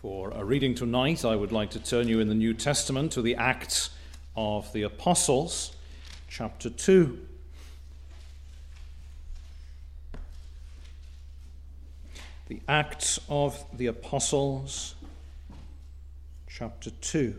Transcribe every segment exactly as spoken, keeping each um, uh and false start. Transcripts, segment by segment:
For a reading tonight, I would like to turn you in the New Testament to the Acts of the Apostles, chapter two. The Acts of the Apostles, chapter two.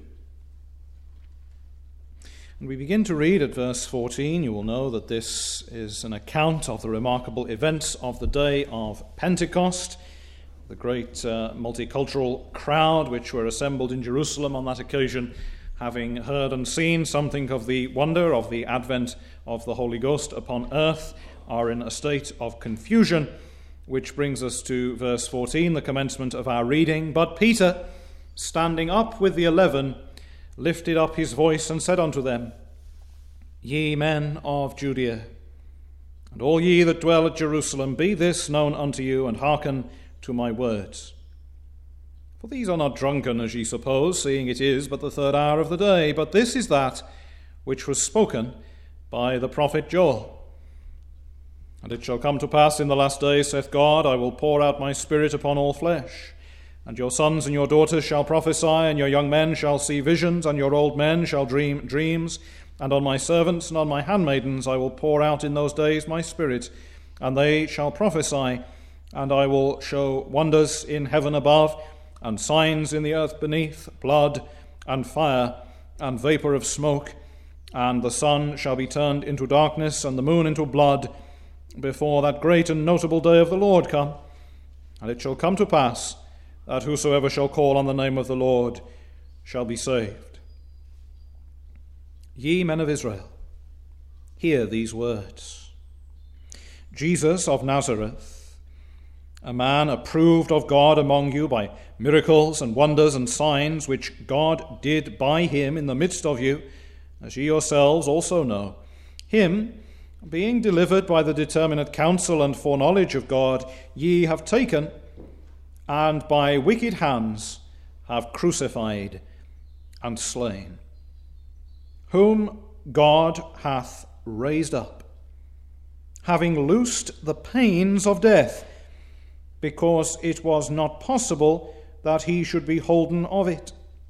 And we begin to read at verse fourteen. You will know that this is an account of the remarkable events of the day of Pentecost, the great uh, multicultural crowd which were assembled in Jerusalem on that occasion, having heard and seen something of the wonder of the advent of the Holy Ghost upon earth, are in a state of confusion, which brings us to verse fourteen, the commencement of our reading. But Peter, standing up with the eleven, lifted up his voice and said unto them, Ye men of Judea, and all ye that dwell at Jerusalem, be this known unto you, and hearken to my words. For these are not drunken, as ye suppose, seeing it is but the third hour of the day, but this is that which was spoken by the prophet Joel. And it shall come to pass in the last days, saith God, I will pour out my spirit upon all flesh. And your sons and your daughters shall prophesy, and your young men shall see visions, and your old men shall dream dreams. And on my servants and on my handmaidens I will pour out in those days my spirit, and they shall prophesy. And I will show wonders in heaven above, and signs in the earth beneath, blood and fire and vapor of smoke. And the sun shall be turned into darkness, and the moon into blood, before that great and notable day of the Lord come. And it shall come to pass that whosoever shall call on the name of the Lord shall be saved. Ye men of Israel, hear these words. Jesus of Nazareth, a man approved of God among you by miracles and wonders and signs which God did by him in the midst of you, as ye yourselves also know. Him, being delivered by the determinate counsel and foreknowledge of God, ye have taken, and by wicked hands have crucified and slain, whom God hath raised up, having loosed the pains of death, because it was not possible that he should be holden of it.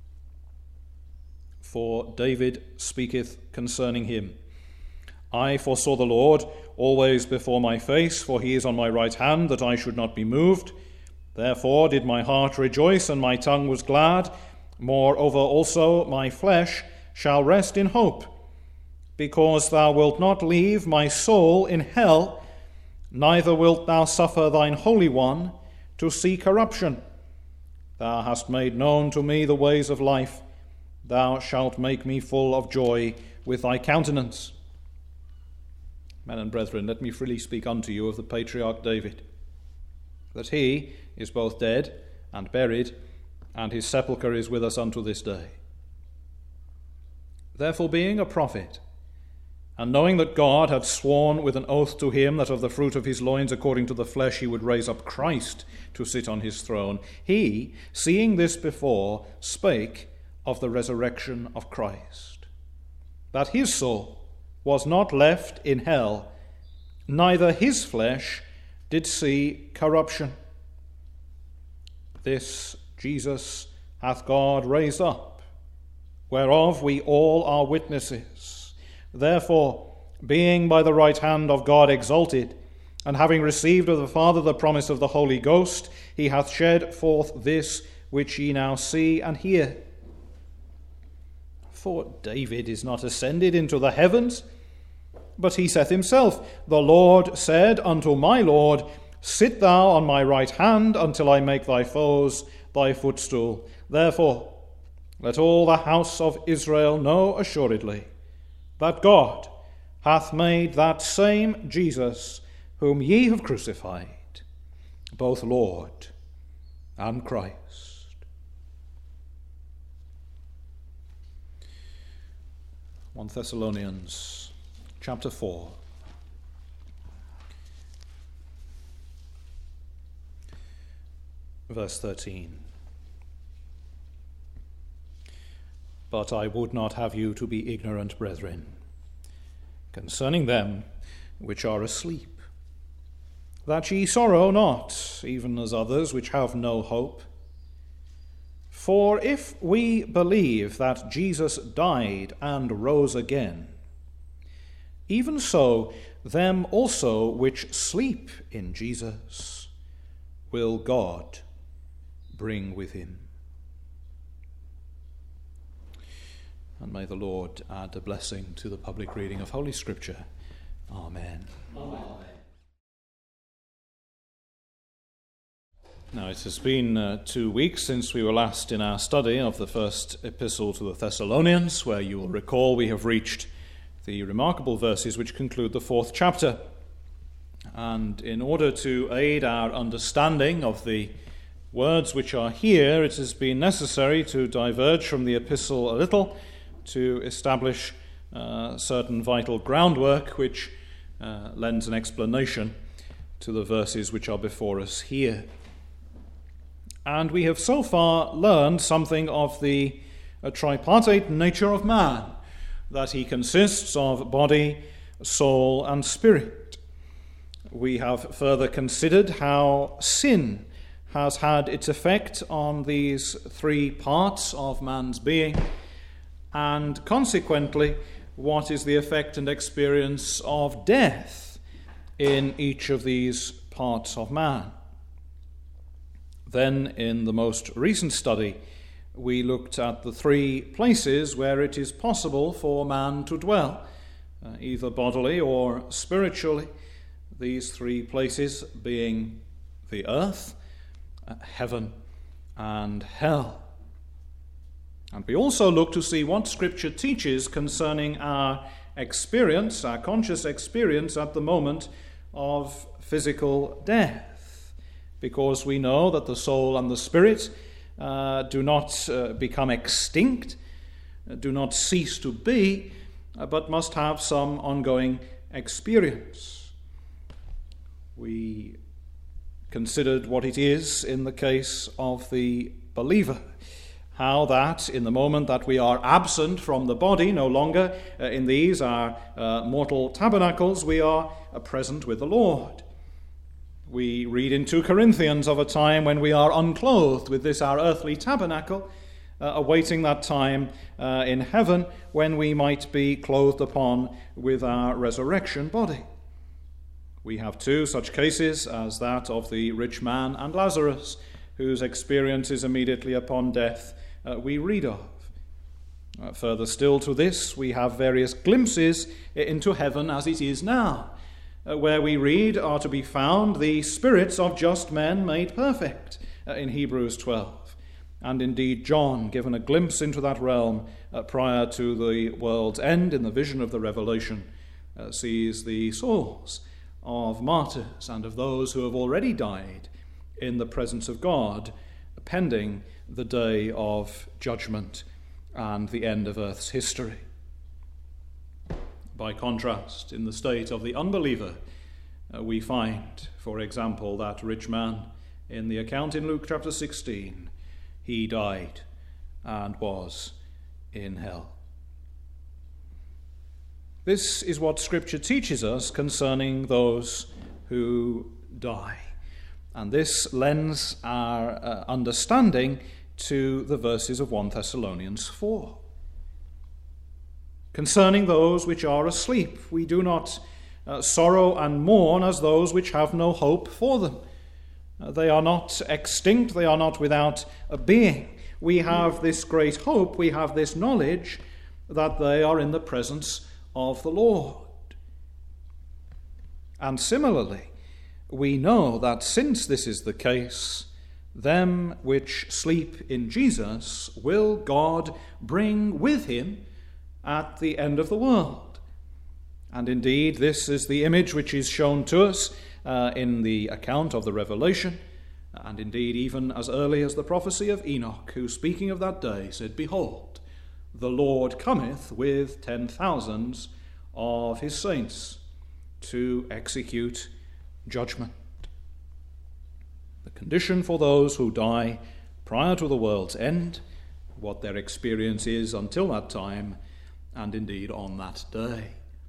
For David speaketh concerning him, I foresaw the Lord always before my face, for he is on my right hand, that I should not be moved. Therefore did my heart rejoice, and my tongue was glad. Moreover also my flesh shall rest in hope, because thou wilt not leave my soul in hell, neither wilt thou suffer thine Holy One to see corruption. Thou hast made known to me the ways of life. Thou shalt make me full of joy with thy countenance. Men and brethren, let me freely speak unto you of the patriarch David, that he is both dead and buried, and his sepulchre is with us unto this day. Therefore, being a prophet, and knowing that God had sworn with an oath to him that of the fruit of his loins according to the flesh he would raise up Christ to sit on his throne, he, seeing this before, spake of the resurrection of Christ, that his soul was not left in hell, neither his flesh did see corruption. This Jesus hath God raised up, whereof we all are witnesses. Therefore, being by the right hand of God exalted, and having received of the Father the promise of the Holy Ghost, he hath shed forth this which ye now see and hear. For David is not ascended into the heavens, but he saith himself, The Lord said unto my Lord, Sit thou on my right hand until I make thy foes thy footstool. Therefore, let all the house of Israel know assuredly that God hath made that same Jesus, whom ye have crucified, both Lord and Christ. First Thessalonians chapter four. Verse thirteen. But I would not have you to be ignorant, brethren, concerning them which are asleep, that ye sorrow not, even as others which have no hope. For if we believe that Jesus died and rose again, even so them also which sleep in Jesus will God bring with him. And may the Lord add a blessing to the public reading of Holy Scripture. Amen. Amen. Now, it has been uh, two weeks since we were last in our study of the first epistle to the Thessalonians, where you will recall we have reached the remarkable verses which conclude the fourth chapter. And in order to aid our understanding of the words which are here, it has been necessary to diverge from the epistle a little to establish uh, certain vital groundwork which uh, lends an explanation to the verses which are before us here. And we have so far learned something of the uh, tripartite nature of man, that he consists of body, soul, and spirit. We have further considered how sin has had its effect on these three parts of man's being, and consequently, what is the effect and experience of death in each of these parts of man. Then, in the most recent study, we looked at the three places where it is possible for man to dwell, uh, either bodily or spiritually. These three places being the earth, uh, heaven, and hell. And we also looked to see what Scripture teaches concerning our experience, our conscious experience at the moment of physical death. Because we know that the soul and the spirit uh, do not uh, become extinct, uh, do not cease to be, uh, but must have some ongoing experience. We considered what it is in the case of the believer, how that in the moment that we are absent from the body, no longer uh, in these our uh, mortal tabernacles, we are uh, present with the Lord. We read in Second Corinthians of a time when we are unclothed with this our earthly tabernacle, uh, awaiting that time uh, in heaven when we might be clothed upon with our resurrection body. We have two such cases as that of the rich man and Lazarus, whose experiences immediately upon death uh, we read of. Uh, further still to this, we have various glimpses into heaven as it is now, Uh, where we read are to be found the spirits of just men made perfect uh, in Hebrews twelve. And indeed John, given a glimpse into that realm uh, prior to the world's end in the vision of the Revelation, uh, sees the souls of martyrs and of those who have already died in the presence of God, pending the day of judgment and the end of earth's history. By contrast, in the state of the unbeliever, uh, we find, for example, that rich man in the account in Luke chapter sixteen. He died and was in hell. This is what Scripture teaches us concerning those who die. And this lends our uh, understanding to the verses of First Thessalonians four. Concerning those which are asleep, we do not uh, sorrow and mourn as those which have no hope for them. Uh, they are not extinct, they are not without a being. We have this great hope, we have this knowledge that they are in the presence of the Lord. And similarly, we know that since this is the case, them which sleep in Jesus will God bring with him at the end of the world. And indeed, this is the image which is shown to us uh, in the account of the Revelation, and indeed even as early as the prophecy of Enoch, who, speaking of that day, said, "Behold, the Lord cometh with ten thousands of his saints to execute judgment." The condition for those who die prior to the world's end, what their experience is until that time, and indeed on that day.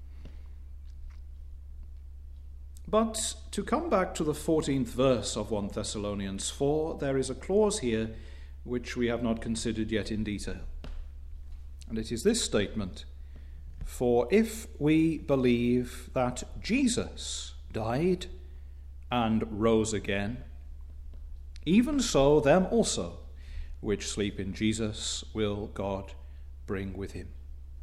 But to come back to the fourteenth verse of First Thessalonians four, there is a clause here which we have not considered yet in detail. And it is this statement: for if we believe that Jesus died and rose again, even so them also which sleep in Jesus will God bring with him.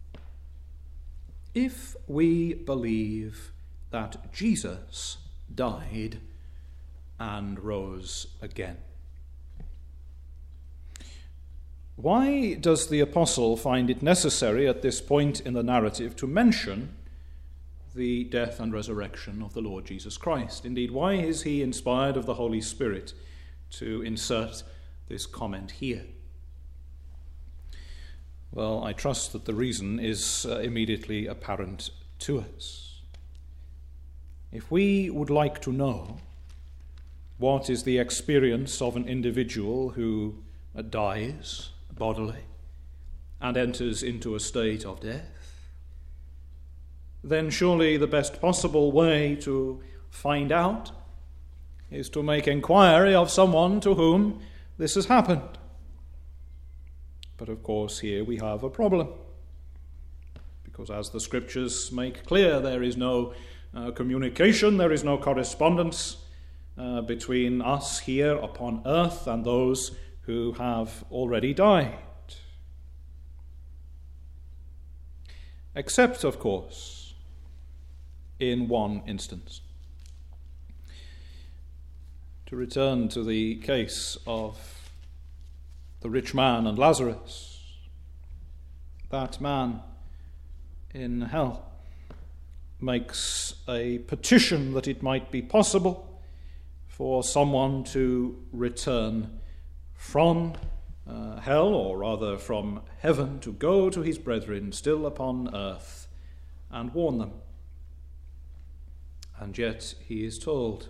If we believe that Jesus died and rose again. Why does the apostle find it necessary at this point in the narrative to mention the death and resurrection of the Lord Jesus Christ? Indeed, why is he inspired of the Holy Spirit to insert this comment here? Well, I trust that the reason is uh, immediately apparent to us. If we would like to know what is the experience of an individual who uh, dies bodily and enters into a state of death, then surely the best possible way to find out is to make inquiry of someone to whom this has happened. But of course, here we have a problem, because as the scriptures make clear, there is no uh, communication, there is no correspondence uh, between us here upon earth and those who have already died. Except, of course, in one instance. To return to the case of the rich man and Lazarus, that man in hell makes a petition that it might be possible for someone to return from uh, hell, or rather from heaven, to go to his brethren still upon earth and warn them. And yet he is told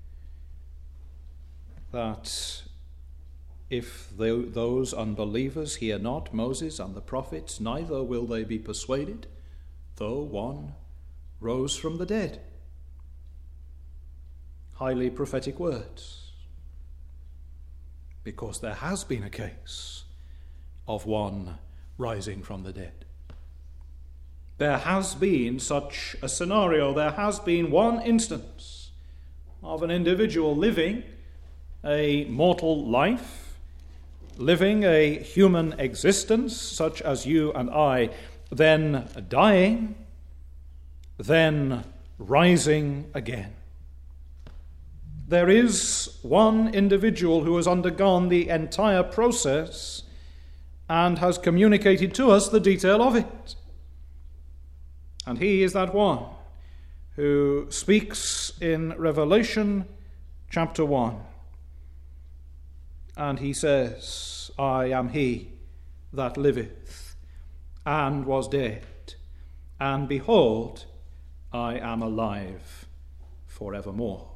that if they, those unbelievers hear not Moses and the prophets, neither will they be persuaded, though one rose from the dead. Highly prophetic words. Because there has been a case of one rising from the dead. There has been such a scenario. There has been one instance of an individual living a mortal life, living a human existence such as you and I, then dying, then rising again. There is one individual who has undergone the entire process and has communicated to us the detail of it. And he is that one who speaks in Revelation chapter one. And he says, I am he that liveth and was dead, and behold, I am alive forevermore.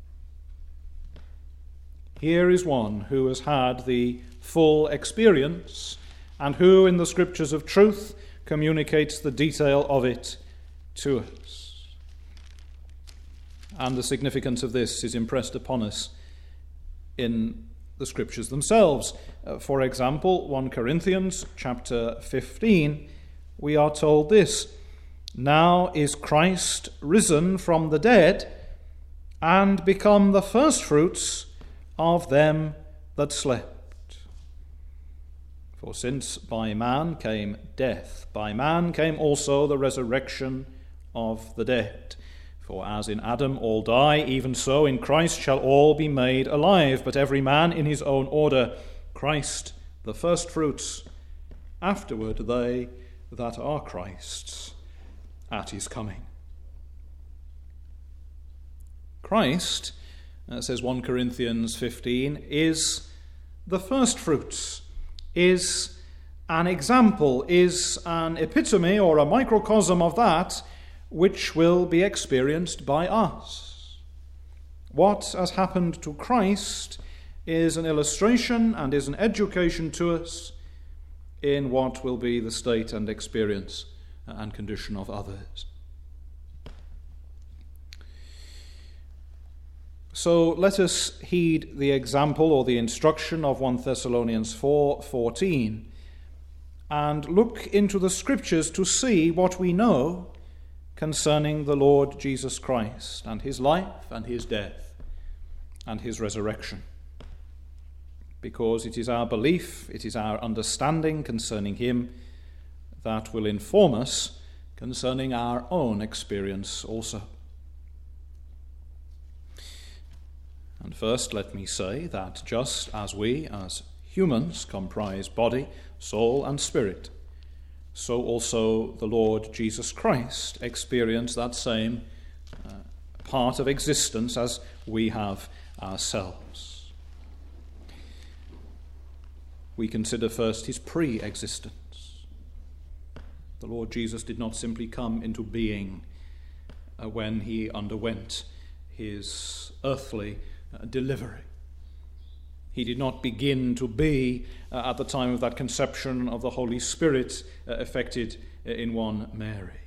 Here is one who has had the full experience and who, in the scriptures of truth, communicates the detail of it to us. And the significance of this is impressed upon us in the scriptures themselves. Uh, for example, First Corinthians chapter fifteen, we are told this: now is Christ risen from the dead and become the firstfruits of them that slept. For since by man came death, by man came also the resurrection of the dead. For as in Adam all die, even so in Christ shall all be made alive, but every man in his own order, Christ the firstfruits, afterward they that are Christ's at his coming. Christ, uh, says First Corinthians fifteen, is the firstfruits, is an example, is an epitome or a microcosm of that which will be experienced by us. What has happened to Christ is an illustration and is an education to us in what will be the state and experience and condition of others. So let us heed the example or the instruction of First Thessalonians four fourteen and look into the Scriptures to see what we know concerning the Lord Jesus Christ and his life and his death and his resurrection. Because it is our belief, it is our understanding concerning him that will inform us concerning our own experience also. And first, let me say that just as we, as humans, comprise body, soul, and spirit, so also the Lord Jesus Christ experienced that same uh, part of existence as we have ourselves. We consider first his pre-existence. The Lord Jesus did not simply come into being uh, when he underwent his earthly uh, delivery. He did not begin to be uh, at the time of that conception of the Holy Spirit uh, effected in one Mary.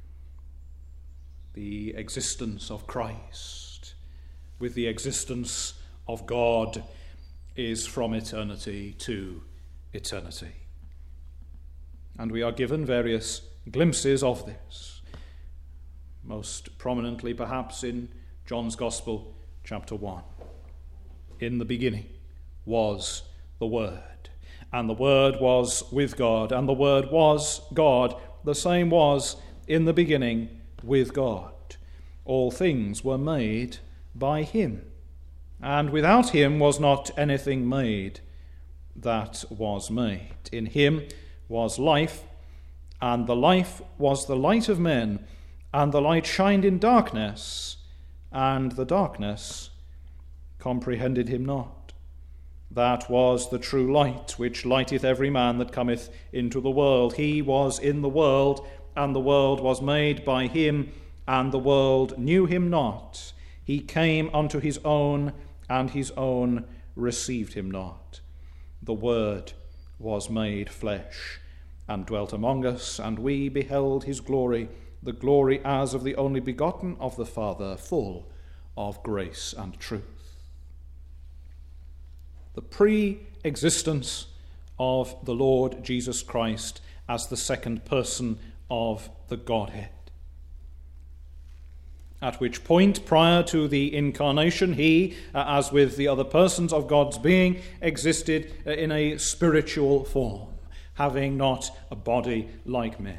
The existence of Christ with the existence of God is from eternity to eternity. And we are given various glimpses of this, most prominently perhaps in John's Gospel, chapter one. In the beginning was the Word, and the Word was with God, and the Word was God. The same was in the beginning with God. All things were made by him, and without him was not anything made that was made. In him was life, and the life was the light of men, and the light shined in darkness, and the darkness comprehended him not. That was the true light, which lighteth every man that cometh into the world. He was in the world, and the world was made by him, and the world knew him not. He came unto his own, and his own received him not. The Word was made flesh, and dwelt among us, and we beheld his glory, the glory as of the only begotten of the Father, full of grace and truth. The pre-existence of the Lord Jesus Christ as the second person of the Godhead. At which point, prior to the incarnation, he, uh, as with the other persons of God's being, existed uh, in a spiritual form, having not a body like men.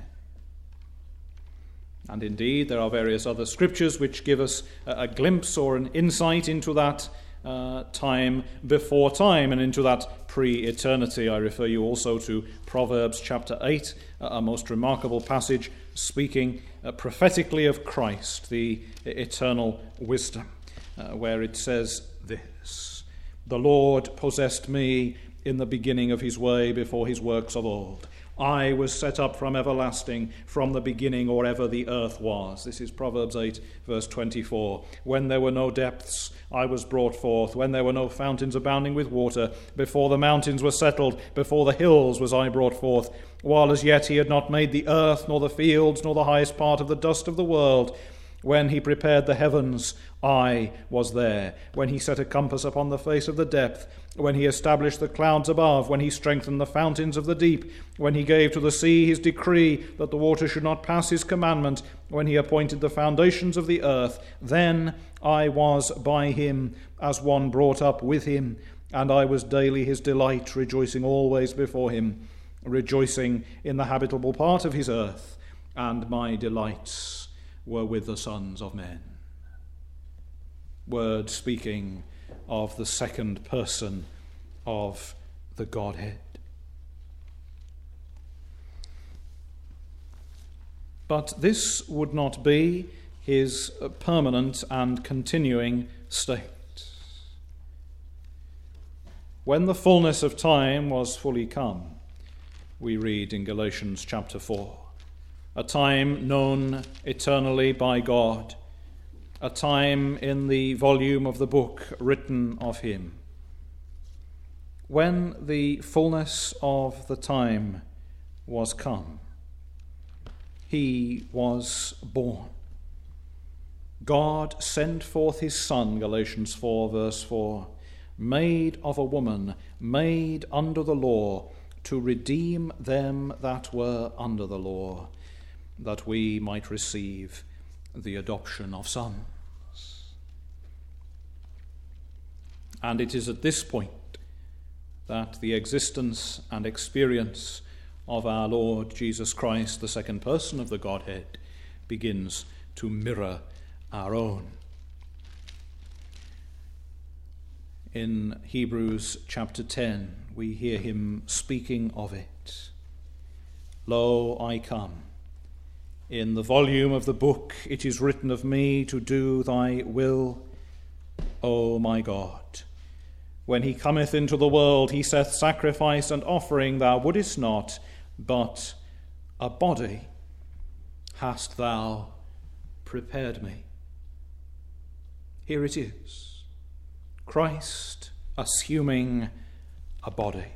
And indeed, there are various other scriptures which give us a, a glimpse or an insight into that uh, time before time and into that pre-eternity. I refer you also to Proverbs chapter eight, a most remarkable passage speaking uh, prophetically of Christ, the eternal wisdom, uh, where it says this: "The Lord possessed me in the beginning of his way before his works of old. I was set up from everlasting, from the beginning or ever the earth was." This is Proverbs eight, verse twenty-four. "When there were no depths, I was brought forth. When there were no fountains abounding with water, before the mountains were settled, before the hills was I brought forth. While as yet he had not made the earth, nor the fields, nor the highest part of the dust of the world. When he prepared the heavens, I was there. When he set a compass upon the face of the depth, when he established the clouds above, when he strengthened the fountains of the deep, when he gave to the sea his decree that the water should not pass his commandment, when he appointed the foundations of the earth, then I was by him as one brought up with him, and I was daily his delight, rejoicing always before him, rejoicing in the habitable part of his earth, and my delights were with the sons of men." Word speaking of the second person of the Godhead. But this would not be his permanent and continuing state. When the fullness of time was fully come, we read in Galatians chapter four, a time known eternally by God, a time in the volume of the book written of him. When the fullness of the time was come, he was born. God sent forth his Son, Galatians four, verse four, made of a woman, made under the law, to redeem them that were under the law, that we might receive the adoption of sons. And it is at this point that the existence and experience of our Lord Jesus Christ, the second person of the Godhead, begins to mirror our own. In Hebrews chapter ten, we hear him speaking of it. Lo, I come. In the volume of the book it is written of me to do thy will, O my God. When he cometh into the world, he saith, sacrifice and offering thou wouldest not, but a body hast thou prepared me. Here it is, Christ assuming a body.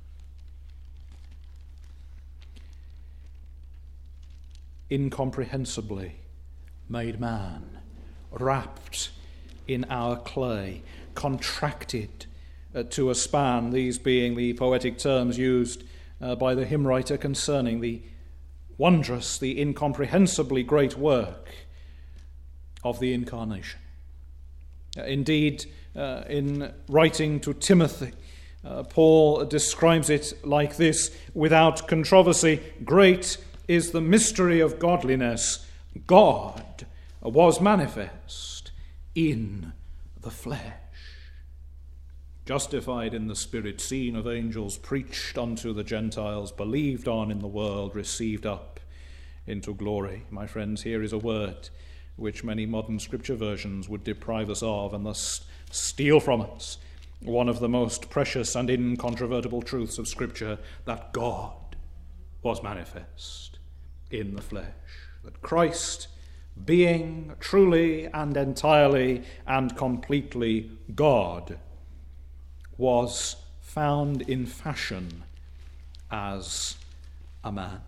Incomprehensibly made man, wrapped in our clay, contracted uh, to a span, these being the poetic terms used uh, by the hymn writer concerning the wondrous, the incomprehensibly great work of the incarnation. Uh, indeed, uh, in writing to Timothy, uh, Paul describes it like this, without controversy, great is the mystery of godliness. God was manifest in the flesh, justified in the Spirit, seen of angels, preached unto the Gentiles, believed on in the world, received up into glory. My friends, here is a word which many modern scripture versions would deprive us of and thus steal from us one of the most precious and incontrovertible truths of Scripture, that God was manifest in the flesh, that Christ, being truly and entirely and completely God, was found in fashion as a man.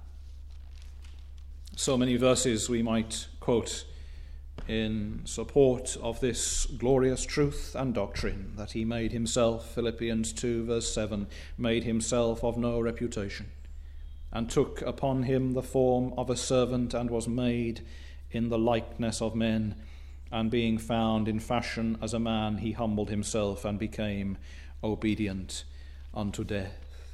So many verses we might quote in support of this glorious truth and doctrine, that he made himself, Philippians two verse seven, made himself of no reputation, and took upon him the form of a servant, and was made in the likeness of men, and being found in fashion as a man, he humbled himself and became obedient unto death.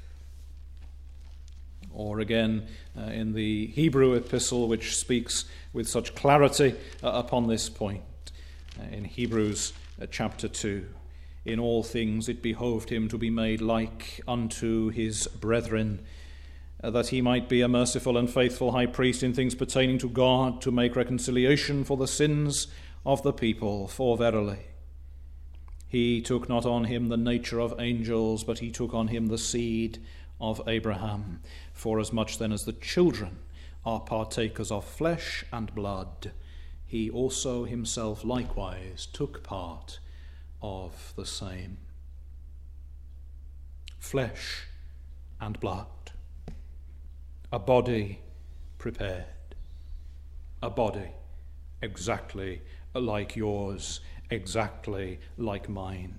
Or again, uh, in the Hebrew epistle, which speaks with such clarity uh, upon this point, uh, in Hebrews uh, chapter two, in all things it behoved him to be made like unto his brethren, uh, that he might be a merciful and faithful high priest in things pertaining to God, to make reconciliation for the sins of the people. For verily, he took not on him the nature of angels, but he took on him the seed of Abraham. Forasmuch then as the children are partakers of flesh and blood, he also himself likewise took part of the same. Flesh and blood, a body prepared, a body exactly like yours, exactly like mine.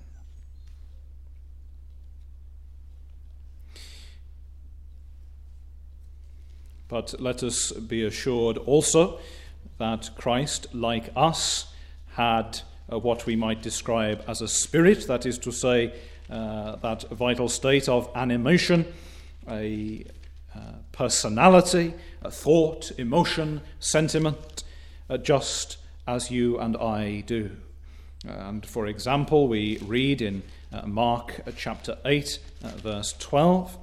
But let us be assured also that Christ, like us, had uh, what we might describe as a spirit, that is to say, uh, that vital state of animation, a uh, personality, a thought, emotion, sentiment, uh, just as you and I do. And for example, we read in uh, Mark uh, chapter eight, uh, verse twelve,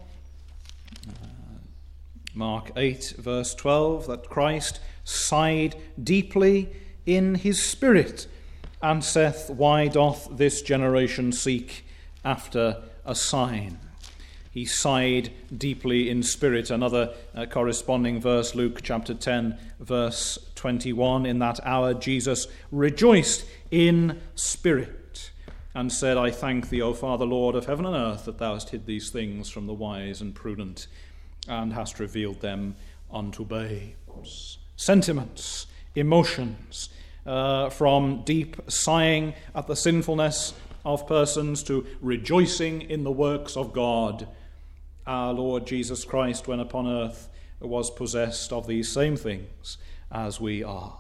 Mark eight, verse twelve, that Christ sighed deeply in his spirit, and saith, why doth this generation seek after a sign? He sighed deeply in spirit. Another uh, corresponding verse, Luke chapter ten, verse twenty-one, in that hour Jesus rejoiced in spirit, and said, I thank thee, O Father, Lord of heaven and earth, that thou hast hid these things from the wise and prudent, and hast revealed them unto babes. Sentiments, emotions, uh, from deep sighing at the sinfulness of persons to rejoicing in the works of God. Our Lord Jesus Christ, when upon earth, was possessed of these same things as we are.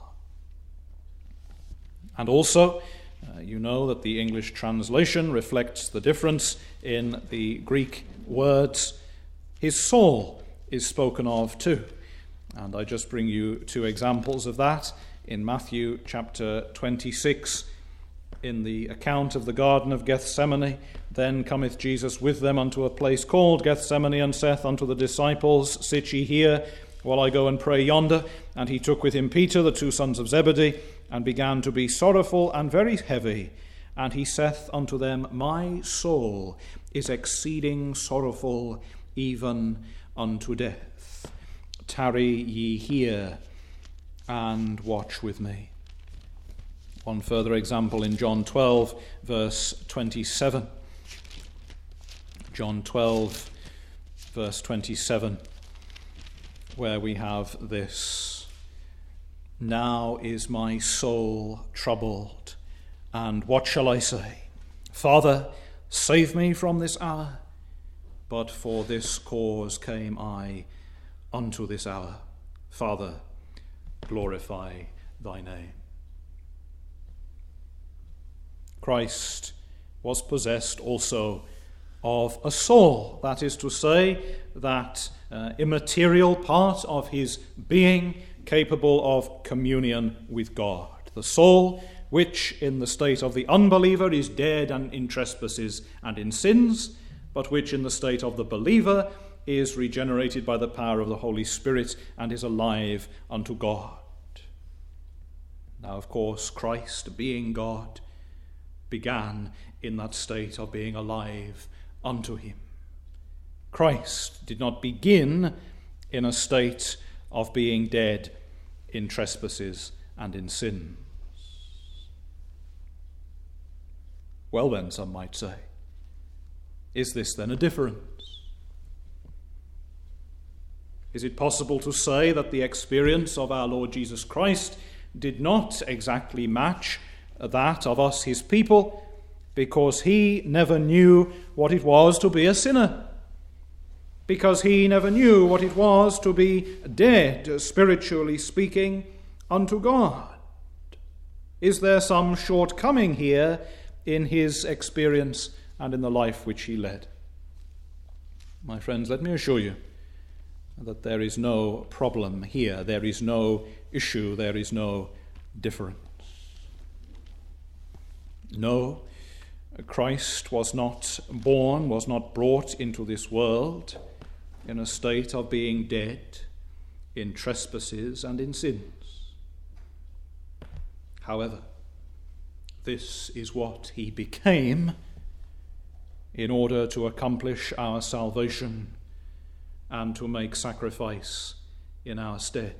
And also, uh, you know that the English translation reflects the difference in the Greek words. His soul is spoken of too. And I just bring you two examples of that. In Matthew chapter twenty-six, in the account of the Garden of Gethsemane, then cometh Jesus with them unto a place called Gethsemane, and saith unto the disciples, Sit ye here, while I go and pray yonder. And he took with him Peter, the two sons of Zebedee, and began to be sorrowful and very heavy. And he saith unto them, My soul is exceeding sorrowful, even unto death. Tarry ye here, and watch with me. One further example in John twelve, verse twenty-seven. John twelve, verse twenty-seven, where we have this: Now is my soul troubled, and what shall I say? Father, save me from this hour. But for this cause came I unto this hour. Father, glorify thy name. Christ was possessed also of a soul, that is to say, that uh, immaterial part of his being capable of communion with God. The soul which in the state of the unbeliever is dead and in trespasses and in sins, but which in the state of the believer is regenerated by the power of the Holy Spirit and is alive unto God. Now, of course, Christ, being God, began in that state of being alive unto him. Christ did not begin in a state of being dead in trespasses and in sins. Well then, some might say, is this then a difference? Is it possible to say that the experience of our Lord Jesus Christ did not exactly match that of us, his people, because he never knew what it was to be a sinner, because he never knew what it was to be dead, spiritually speaking, unto God? Is there some shortcoming here in his experience and in the life which he led? My friends, let me assure you that there is no problem here. There is no issue. There is no difference. No, Christ was not born, was not brought into this world in a state of being dead in trespasses and in sins. However, this is what he became in order to accomplish our salvation and to make sacrifice in our stead.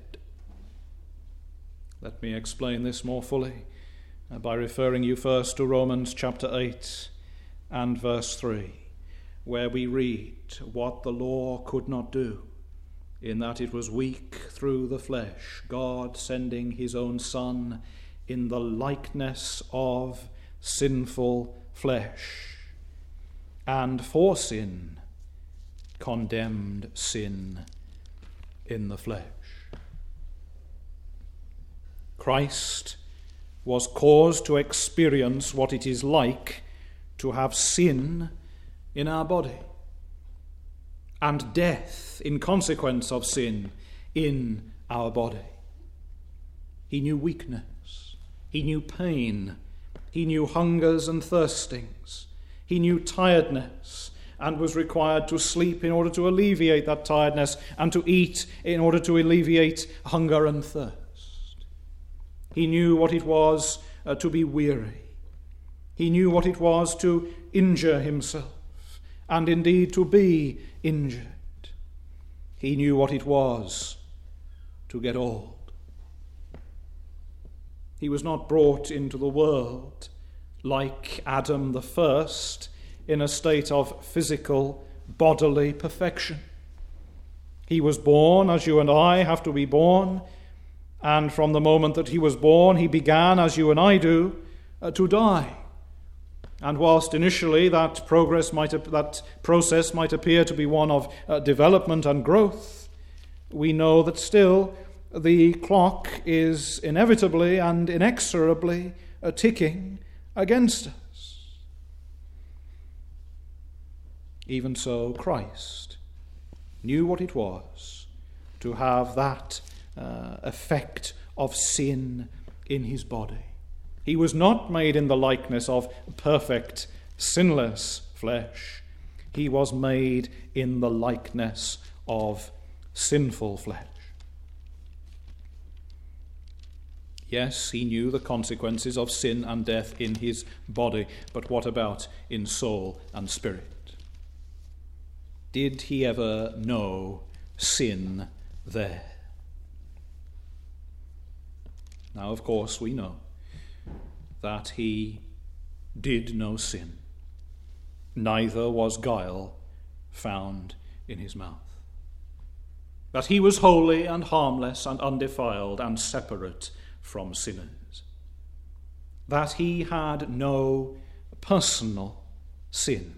Let me explain this more fully by referring you first to Romans chapter eight and verse three, where we read what the law could not do, in that it was weak through the flesh, God sending his own Son in the likeness of sinful flesh, and for sin condemned sin in the flesh. Christ was caused to experience what it is like to have sin in our body, and death in consequence of sin in our body. He knew weakness, he knew pain, he knew hungers and thirstings, he knew tiredness, and was required to sleep in order to alleviate that tiredness, and to eat in order to alleviate hunger and thirst. He knew what it was uh, to be weary. He knew what it was to injure himself, and indeed to be injured. He knew what it was to get old. He was not brought into the world like Adam the first in a state of physical, bodily perfection. He was born as you and I have to be born, And from the moment that he was born, he began, as you and I do, uh, to die. And whilst initially that progress might, that process might appear to be one of uh, development and growth, we know that still the clock is inevitably and inexorably uh, ticking against us. Even so, Christ knew what it was to have that uh, effect of sin in his body. He was not made in the likeness of perfect, sinless flesh. He was made in the likeness of sinful flesh. Yes, he knew the consequences of sin and death in his body, but what about in soul and spirit? Did he ever know sin there? Now, of course, we know that he did know sin. Neither was guile found in his mouth. That he was holy and harmless and undefiled and separate from sinners. That he had no personal sin.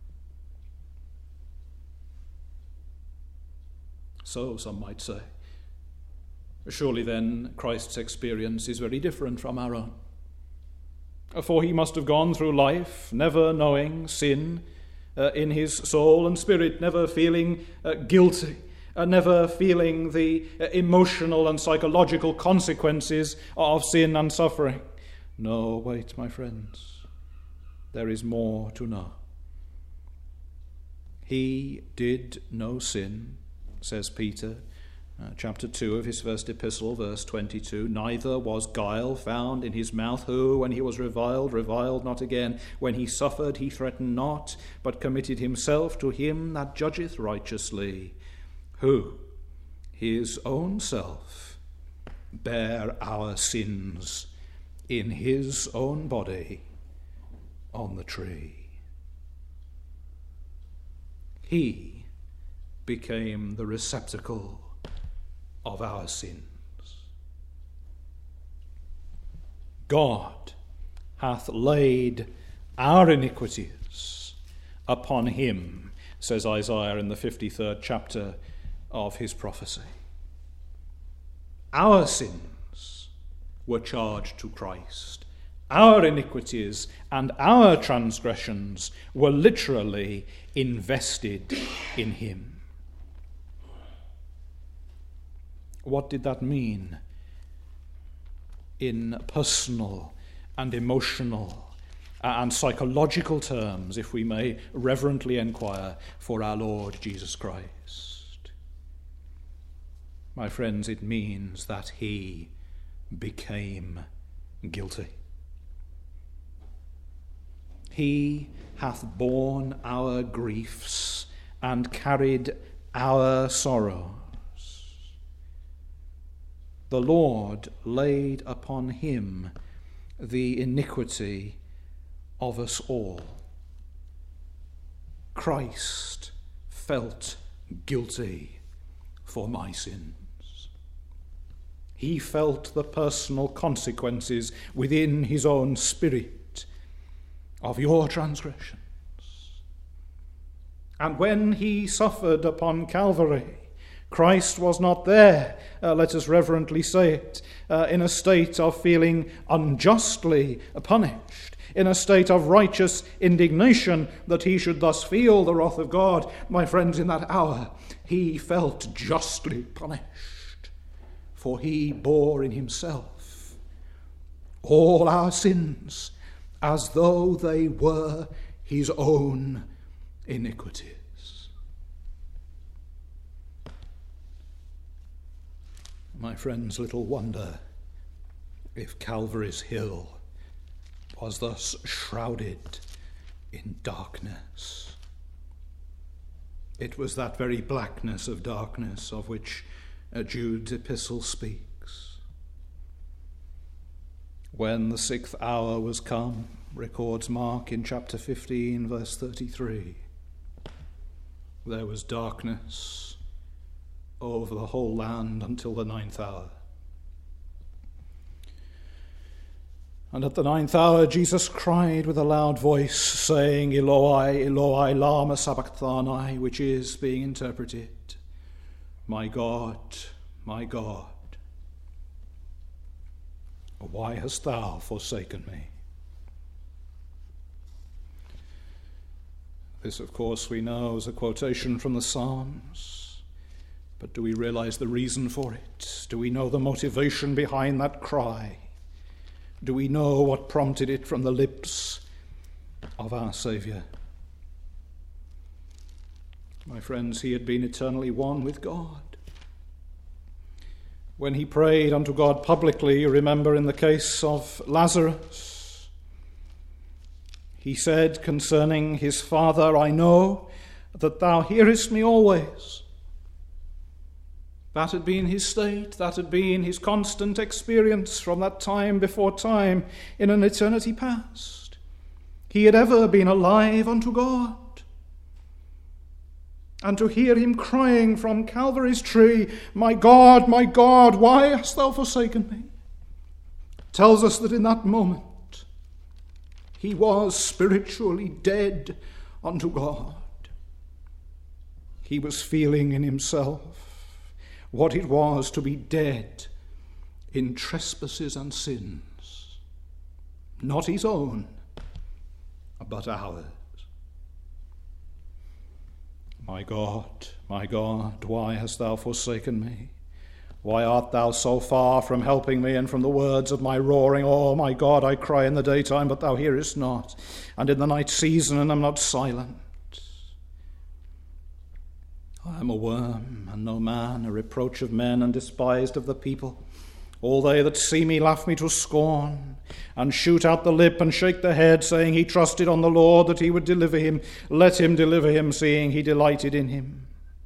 So, some might say, surely then Christ's experience is very different from our own. For he must have gone through life never knowing sin uh, in his soul and spirit, never feeling uh, guilty, uh, never feeling the uh, emotional and psychological consequences of sin and suffering. No, wait, my friends, there is more to know. He did know sin, says Peter, uh, chapter two of his first epistle, verse twenty-two. Neither was guile found in his mouth, who, when he was reviled, reviled not again. When he suffered, he threatened not, but committed himself to him that judgeth righteously, who, his own self, bare our sins in his own body on the tree. He became the receptacle of our sins. God hath laid our iniquities upon him, says Isaiah in the fifty-third chapter of his prophecy. Our sins were charged to Christ. Our iniquities and our transgressions were literally invested in him. What did that mean in personal and emotional and psychological terms, if we may reverently inquire, for our Lord Jesus Christ? My friends, it means that he became guilty. He hath borne our griefs and carried our sorrows. The Lord laid upon him the iniquity of us all. Christ felt guilty for my sins. He felt the personal consequences within his own spirit of your transgressions. And when he suffered upon Calvary, Christ was not there, uh, let us reverently say it, uh, in a state of feeling unjustly punished, in a state of righteous indignation that he should thus feel the wrath of God. My friends, in that hour, he felt justly punished, for he bore in himself all our sins as though they were his own iniquities. My friends, little wonder if Calvary's hill was thus shrouded in darkness. It was that very blackness of darkness of which Jude's epistle speaks. When the sixth hour was come, records Mark in chapter fifteen, verse thirty-three, there was darkness over the whole land until the ninth hour. And at the ninth hour Jesus cried with a loud voice, saying, Eloi, Eloi, lama sabachthani, which is being interpreted, My God, my God, why hast thou forsaken me? This, of course, we know is a quotation from the Psalms, but do we realize the reason for it? Do we know the motivation behind that cry? Do we know what prompted it from the lips of our Saviour? My friends, he had been eternally one with God. When he prayed unto God publicly, you remember in the case of Lazarus, he said concerning his Father, I know that thou hearest me always. That had been his state, that had been his constant experience from that time before time in an eternity past. He had ever been alive unto God. And to hear him crying from Calvary's tree, My God, my God, why hast thou forsaken me? Tells us that in that moment he was spiritually dead unto God. He was feeling in himself what it was to be dead in trespasses and sins, not his own, but ours. My God, my God, why hast thou forsaken me? Why art thou so far from helping me and from the words of my roaring? Oh, my God, I cry in the daytime, but thou hearest not, and in the night season, and am not silent. I am a worm, and no man, a reproach of men, and despised of the people. All they that see me laugh me to scorn, and shoot out the lip, and shake the head, saying, He trusted on the Lord that he would deliver him. Let him deliver him, seeing he delighted in him.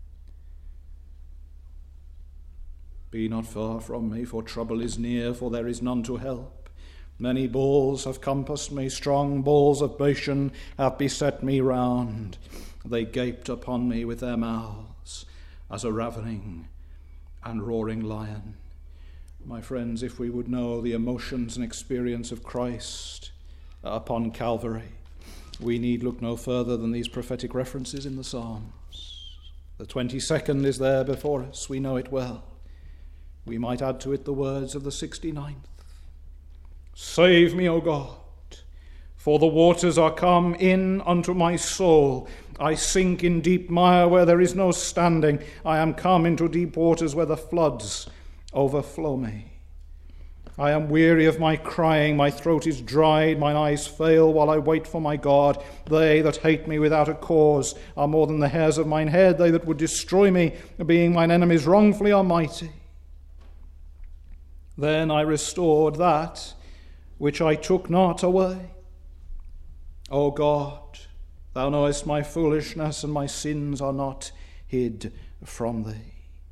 Be not far from me, for trouble is near, for there is none to help. Many bulls have compassed me, strong bulls of Bashan have beset me round. They gaped upon me with their mouths, as a ravening and roaring lion. My friends, if we would know the emotions and experience of Christ upon Calvary, we need look no further than these prophetic references in the Psalms. The twenty-second is there before us. We know it well. We might add to it the words of the sixty-ninth. Save me, O God, for the waters are come in unto my soul. I sink in deep mire where there is no standing. I am come into deep waters where the floods overflow me. I am weary of my crying, my throat is dried, mine eyes fail while I wait for my God. They that hate me without a cause are more than the hairs of mine head. They that would destroy me, being mine enemies wrongfully, are mighty. Then I restored that which I took not away. O God, thou knowest my foolishness, and my sins are not hid from thee.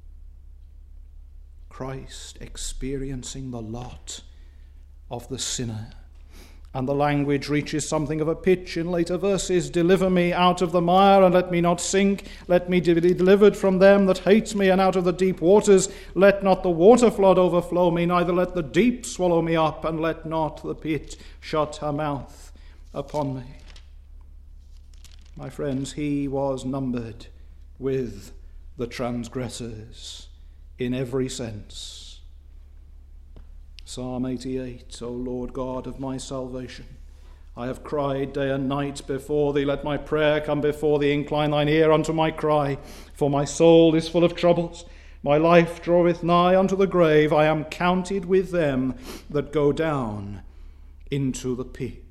Christ experiencing the lot of the sinner. And the language reaches something of a pitch in later verses. Deliver me out of the mire, and let me not sink. Let me be delivered from them that hate me, and out of the deep waters. Let not the water flood overflow me, neither let the deep swallow me up, and let not the pit shut her mouth upon me. My friends, he was numbered with the transgressors in every sense. Psalm eighty-eight, O Lord God of my salvation, I have cried day and night before thee. Let my prayer come before thee. Incline thine ear unto my cry, for my soul is full of troubles. My life draweth nigh unto the grave. I am counted with them that go down into the pit.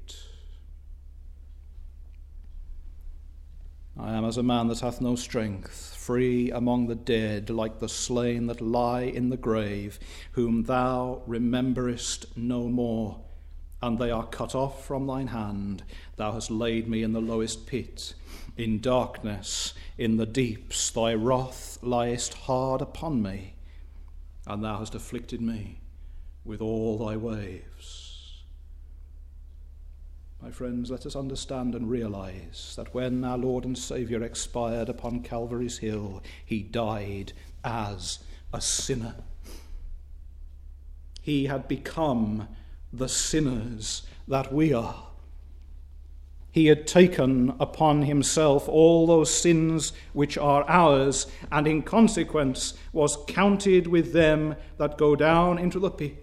I am as a man that hath no strength, free among the dead, like the slain that lie in the grave, whom thou rememberest no more, and they are cut off from thine hand. Thou hast laid me in the lowest pit, in darkness, in the deeps. Thy wrath liest hard upon me, and thou hast afflicted me with all thy waves. My friends, let us understand and realize that when our Lord and Saviour expired upon Calvary's hill, he died as a sinner. He had become the sinners that we are. He had taken upon himself all those sins which are ours, and in consequence was counted with them that go down into the pit,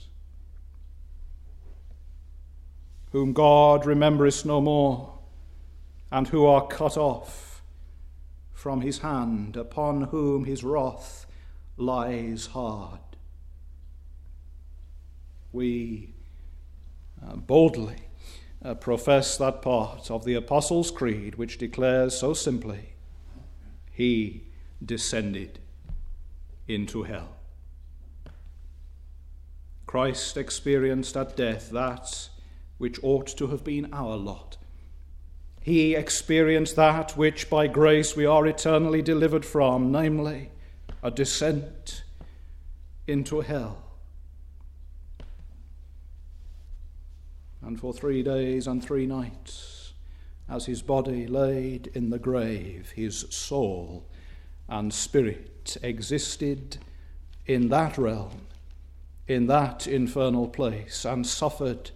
whom God remembereth no more, and who are cut off from his hand, upon whom his wrath lies hard. We uh, boldly uh, profess that part of the Apostles' Creed which declares so simply, he descended into hell. Christ experienced at death that which ought to have been our lot. He experienced that which by grace we are eternally delivered from, namely, a descent into hell. And for three days and three nights, as his body laid in the grave, his soul and spirit existed in that realm, in that infernal place, and suffered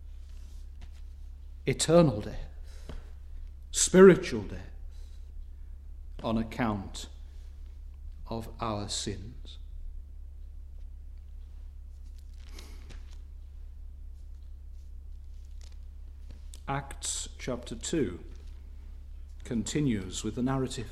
eternal death, spiritual death, on account of our sins. Acts chapter two continues with the narrative.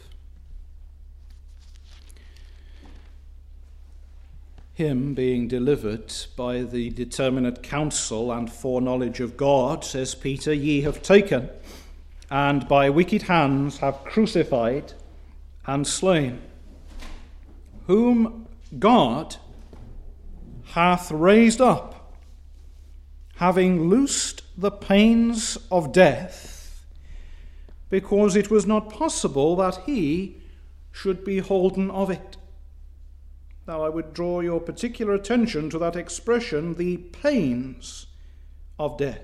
Him being delivered by the determinate counsel and foreknowledge of God, says Peter, ye have taken, and by wicked hands have crucified and slain, whom God hath raised up, having loosed the pains of death, because it was not possible that he should be holden of it. Now I would draw your particular attention to that expression, the pains of death.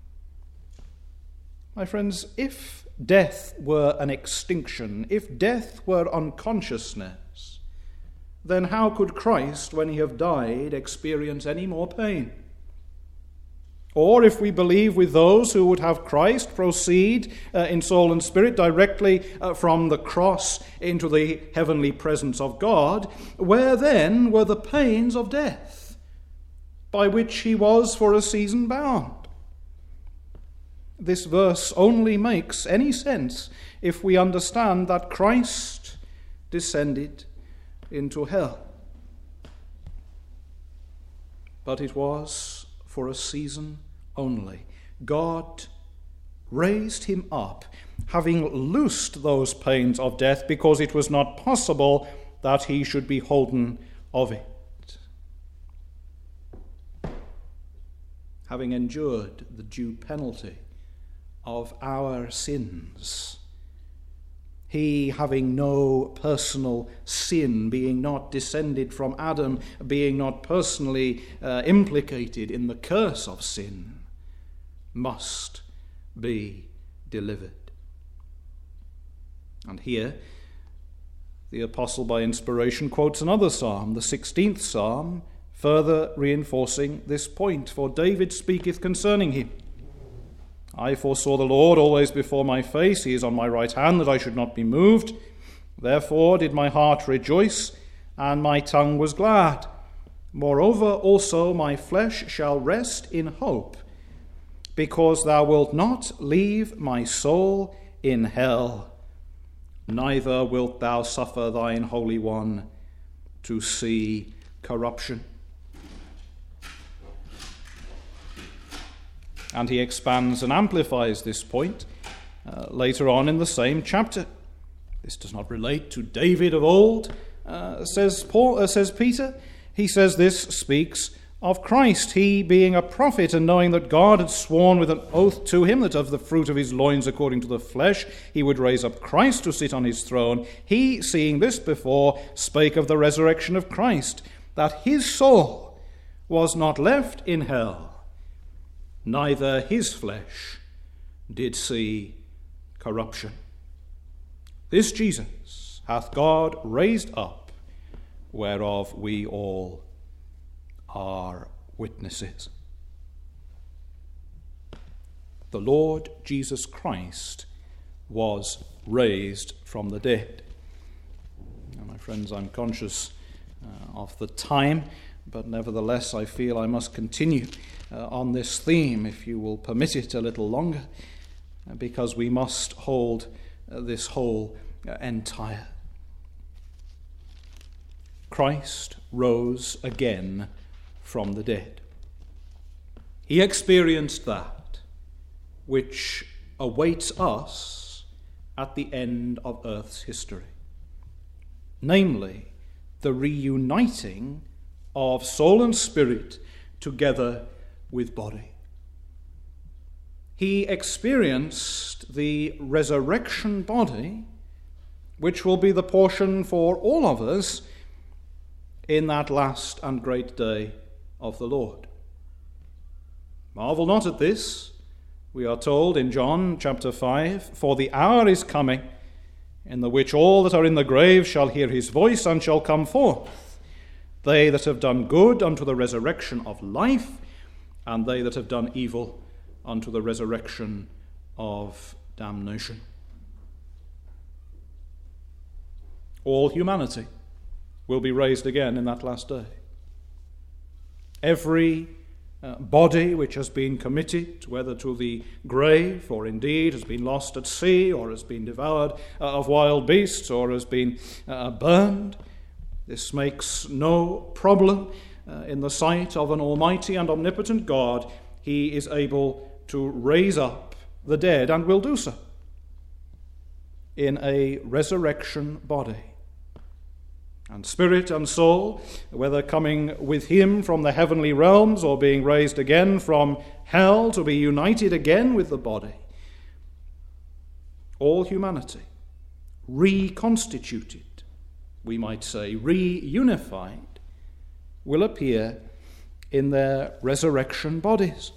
My friends, if death were an extinction, if death were unconsciousness, then how could Christ, when he have died, experience any more pain? Or if we believe with those who would have Christ proceed uh, in soul and spirit directly uh, from the cross into the heavenly presence of God, where then were the pains of death, by which he was for a season bound? This verse only makes any sense if we understand that Christ descended into hell. But it was for a season only. God raised him up, having loosed those pains of death, because it was not possible that he should be holden of it. Having endured the due penalty of our sins, he, having no personal sin, being not descended from Adam, being not personally uh, implicated in the curse of sin, must be delivered. And here, the apostle by inspiration quotes another psalm, the sixteenth psalm, further reinforcing this point. For David speaketh concerning him, I foresaw the Lord always before my face. He is on my right hand, that I should not be moved. Therefore did my heart rejoice, and my tongue was glad. Moreover also my flesh shall rest in hope, because thou wilt not leave my soul in hell, neither wilt thou suffer thine Holy One to see corruption. And he expands and amplifies this point uh, later on in the same chapter. This does not relate to David of old, uh, says Paul, uh, says Peter. He says this speaks of Christ, he being a prophet, and knowing that God had sworn with an oath to him that of the fruit of his loins according to the flesh he would raise up Christ to sit on his throne. He, seeing this before, spake of the resurrection of Christ, that his soul was not left in hell, neither his flesh did see corruption. This Jesus hath God raised up, whereof we all are witnesses. The Lord Jesus Christ was raised from the dead. Now, my friends, I'm conscious uh, of the time, but nevertheless I feel I must continue uh, on this theme, if you will permit it a little longer, uh, because we must hold uh, this whole uh, entire. Christ rose again from the dead. He experienced that which awaits us at the end of earth's history, namely the reuniting of soul and spirit together with body. He experienced the resurrection body, which will be the portion for all of us in that last and great day of the Lord. Marvel not at this, we are told in John chapter five, for the hour is coming in the which all that are in the grave shall hear his voice and shall come forth, they that have done good unto the resurrection of life, and they that have done evil unto the resurrection of damnation. All humanity will be raised again in that last day. Every uh, body which has been committed, whether to the grave, or indeed has been lost at sea, or has been devoured uh, of wild beasts, or has been uh, burned, this makes no problem uh, in the sight of an almighty and omnipotent God. He is able to raise up the dead, and will do so in a resurrection body. And spirit and soul, whether coming with him from the heavenly realms or being raised again from hell to be united again with the body, all humanity reconstituted, we might say reunified, will appear in their resurrection bodies.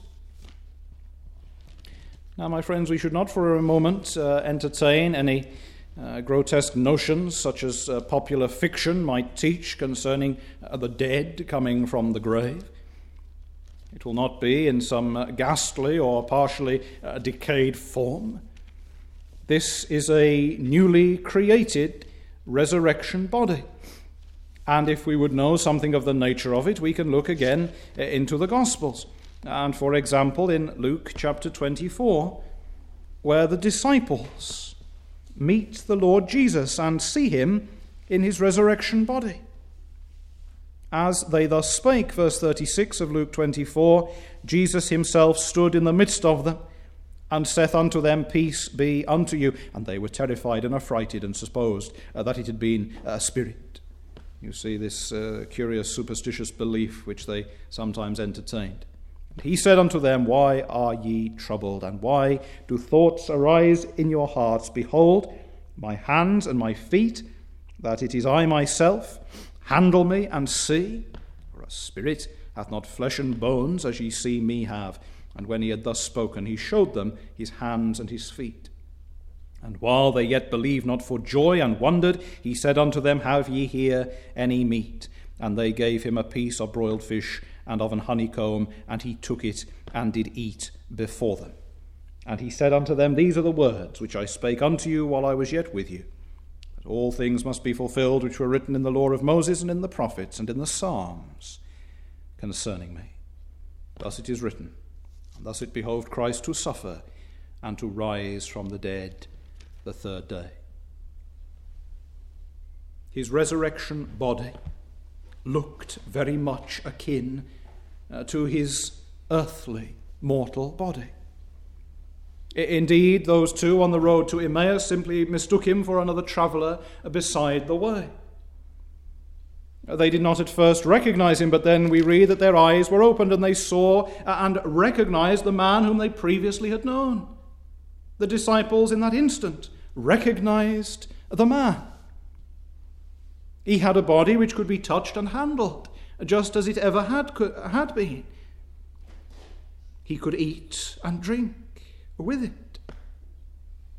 Now, my friends, we should not for a moment uh, entertain any Uh, grotesque notions such as uh, popular fiction might teach concerning uh, the dead coming from the grave. It will not be in some uh, ghastly or partially uh, decayed form. This is a newly created resurrection body. And if we would know something of the nature of it, we can look again uh, into the Gospels. And for example, in Luke chapter twenty-four, where the disciples meet the Lord Jesus and see him in his resurrection body. As they thus spake, verse thirty-six of Luke twenty-four, Jesus himself stood in the midst of them, and saith unto them, Peace be unto you. And they were terrified and affrighted, and supposed uh, that it had been a spirit. You see this uh, curious superstitious belief which they sometimes entertained. He said unto them, Why are ye troubled, and why do thoughts arise in your hearts? Behold, my hands and my feet, that it is I myself. Handle me and see. For a spirit hath not flesh and bones, as ye see me have. And when he had thus spoken, he showed them his hands and his feet. And while they yet believed not for joy and wondered, he said unto them, Have ye here any meat? And they gave him a piece of broiled fish and of an honeycomb, and he took it and did eat before them. And he said unto them, These are the words which I spake unto you while I was yet with you, that all things must be fulfilled which were written in the law of Moses and in the prophets and in the Psalms concerning me. Thus it is written, and thus it behoved Christ to suffer and to rise from the dead the third day. His resurrection body looked very much akin uh, to his earthly mortal body. I- indeed, those two on the road to Emmaus simply mistook him for another traveller beside the way. They did not at first recognize him, but then we read that their eyes were opened and they saw and recognized the man whom they previously had known. The disciples in that instant recognized the man. He had a body which could be touched and handled, just as it ever had, had been. He could eat and drink with it.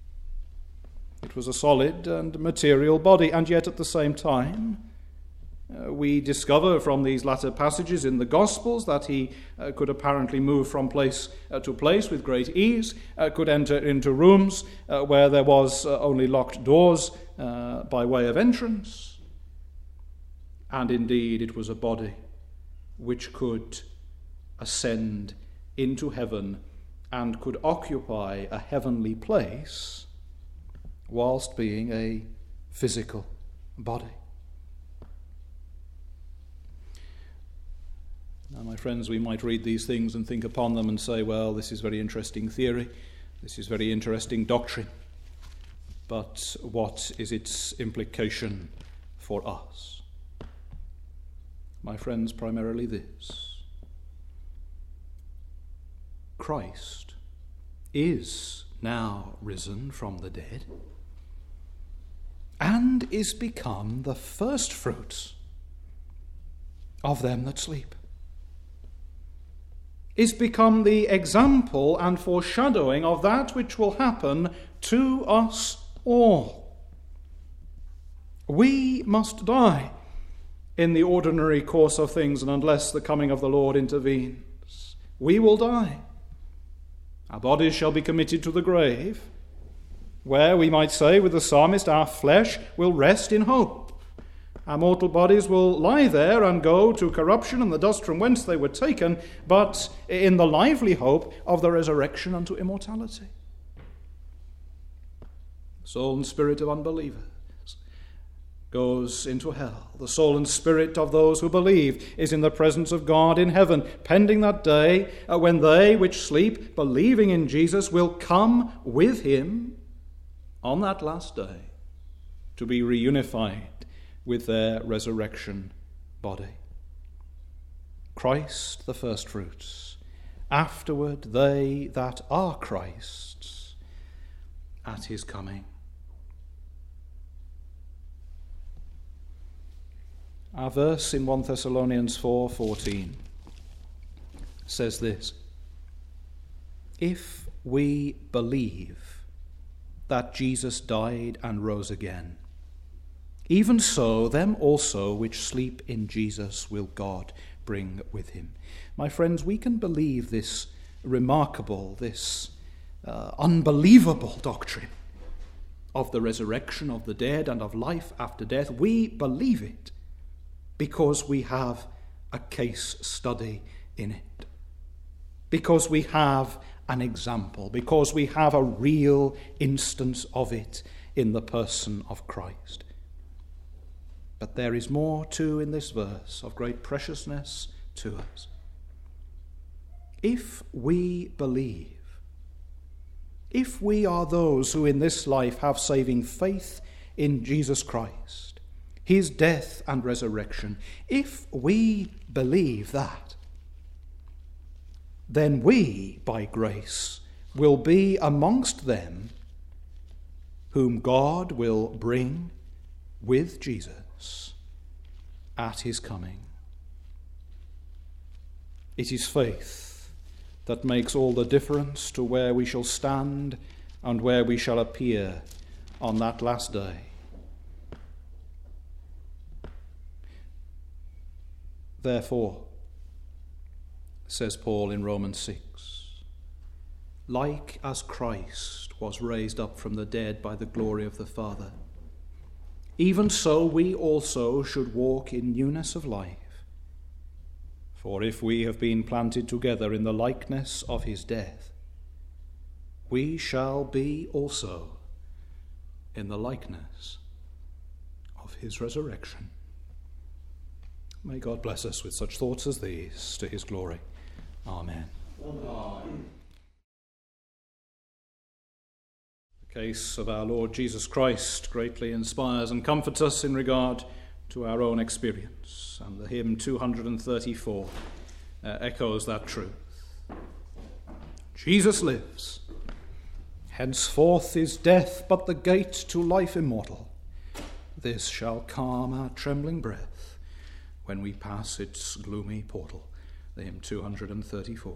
It was a solid and material body, and yet at the same time, Uh, we discover from these latter passages in the Gospels that he uh, could apparently move from place uh, to place with great ease, uh, could enter into rooms uh, where there was uh, only locked doors uh, by way of entrance. And indeed it was a body which could ascend into heaven and could occupy a heavenly place whilst being a physical body. Now, my friends, we might read these things and think upon them and say, well, this is very interesting theory, this is very interesting doctrine, but what is its implication for us? My friends, primarily this: Christ is now risen from the dead and is become the first fruits of them that sleep, is become the example and foreshadowing of that which will happen to us all. We must die in the ordinary course of things, and unless the coming of the Lord intervenes, we will die. Our bodies shall be committed to the grave, where, we might say with the psalmist, our flesh will rest in hope. Our mortal bodies will lie there and go to corruption and the dust from whence they were taken, but in the lively hope of the resurrection unto immortality. The soul and spirit of unbelievers goes into hell. The soul and spirit of those who believe is in the presence of God in heaven, pending that day uh, when they which sleep, believing in Jesus, will come with him on that last day to be reunified with their resurrection body. Christ the firstfruits, afterward they that are Christ's at his coming. Our verse in First Thessalonians four fourteen says this: if we believe that Jesus died and rose again, even so them also which sleep in Jesus will God bring with him. My friends, we can believe this remarkable, this uh, unbelievable doctrine of the resurrection of the dead and of life after death. We believe it because we have a case study in it, because we have an example, because we have a real instance of it in the person of Christ. But there is more too in this verse of great preciousness to us. If we believe, if we are those who in this life have saving faith in Jesus Christ, his death and resurrection, if we believe that, then we, by grace, will be amongst them whom God will bring with Jesus at his coming. It is faith that makes all the difference to where we shall stand and where we shall appear on that last day. Therefore, says Paul in Romans six, like as Christ was raised up from the dead by the glory of the Father, even so we also should walk in newness of life. For if we have been planted together in the likeness of his death, we shall be also in the likeness of his resurrection. May God bless us with such thoughts as these, to his glory. Amen. Amen. The case of our Lord Jesus Christ greatly inspires and comforts us in regard to our own experience, and the hymn two thirty-four uh, echoes that truth. Jesus lives. Henceforth is death but the gate to life immortal. This shall calm our trembling breath when we pass its gloomy portal. The hymn two thirty-four.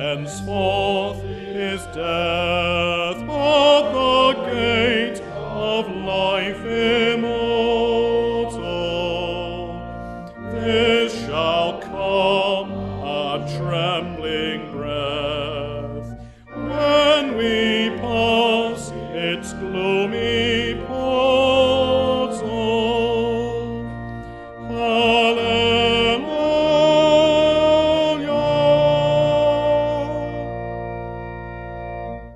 henceforth is death but the gate of life immortal. This shall come at trembling breath, when we pass its gloomy portal. Hallelujah.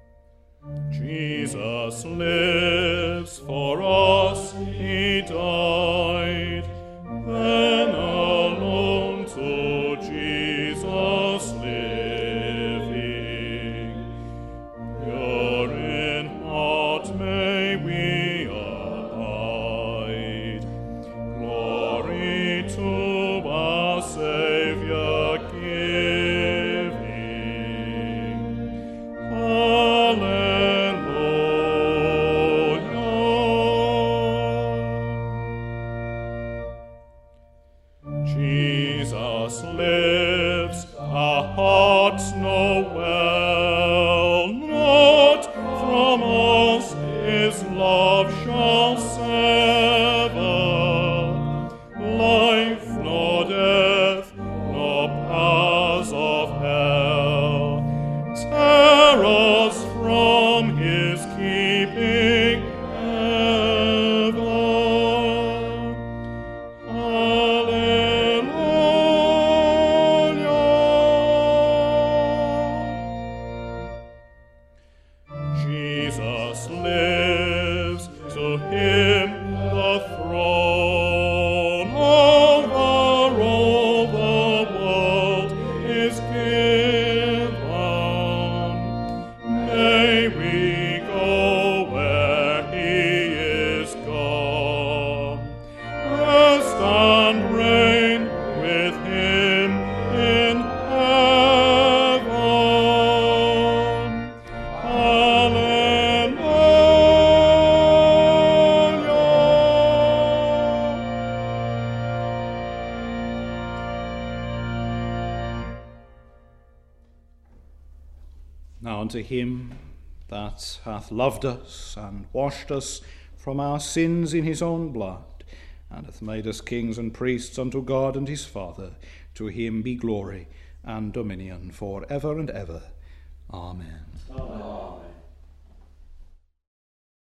Jesus lives, for us he died. Then alone to Jesus living, pure in heart may we abide. Glory to our Saviour giving. Hallelujah. Jesus lives, our hearts know well, not from us his love shall sever. Life nor death, nor powers of hell tear us from his keeping ever. Hallelujah. Jesus lives, to him the throne over all the world is given. May we go where he is gone, rest and reign with him in heaven. Now unto him that hath loved us and washed us from our sins in his own blood, and hath made us kings and priests unto God and his Father, to him be glory and dominion for ever and ever. Amen. Amen.